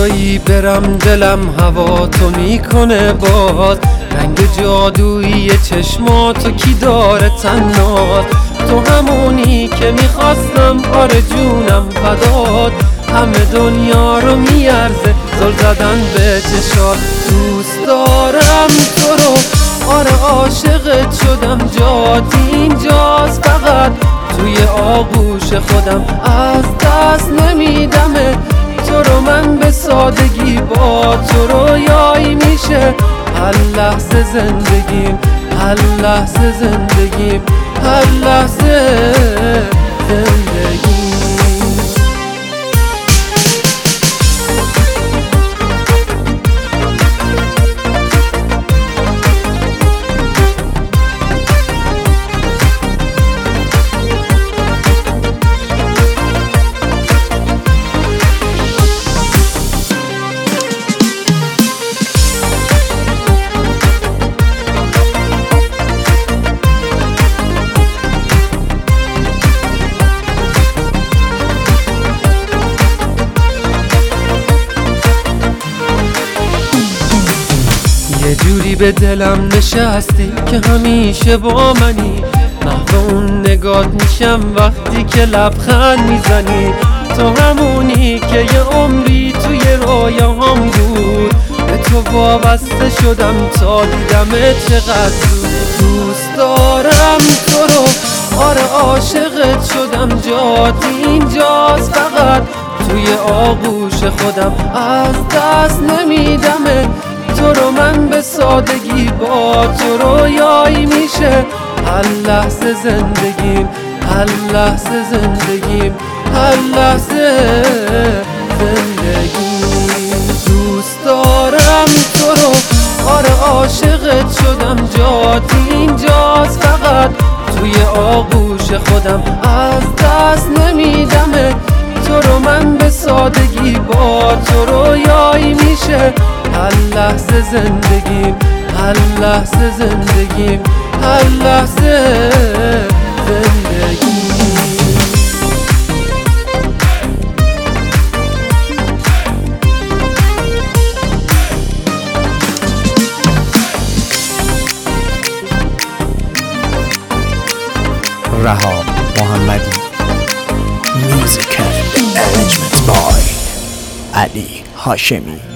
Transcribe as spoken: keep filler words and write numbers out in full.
جایی برم دلم هوا تو میکنه باز، رنگ جادویی چشماتو کی داره تنات، تو همونی که میخواستم آره جونم فدات، همه دنیا رو میارزه زل زدن به چشات. دوست دارم تو رو آره عاشقت شدم، جات اینجاست فقط توی آغوش خودم، از دست نمیدمه تو رو من به سادگی، با تو رویایی میشه هر لحظه زندگیم، هر لحظه زندگیم، هر لحظه زندگیم. یه جوری به دلم نشستی که همیشه با منی، محو اون نگات میشم وقتی که لبخند میزنی، تو همونی که یه عمری توی رویاهام بود، به تو وابسته شدم تا دیدمت چقدر زود. دوست دارم تو رو آره عاشقت شدم، جات اینجاست فقط توی آغوش خودم، از دست نمیدمه تو رو من به سادگی، با تو رویایی میشه هر لحظه زندگیم، هر لحظه زندگیم، هر لحظه زندگیم. دوست دارم تو رو آره عاشقت شدم، جات اینجاست فقط توی آغوش خودم، از دست نمیدمه تو رو من به سادگی، با تو رویایی میشه هر لحظه زندگیم، هر لحظه زندگیم، هر لحظه زندگیم. رها محمدی. Music and arrangement by علی هاشمی.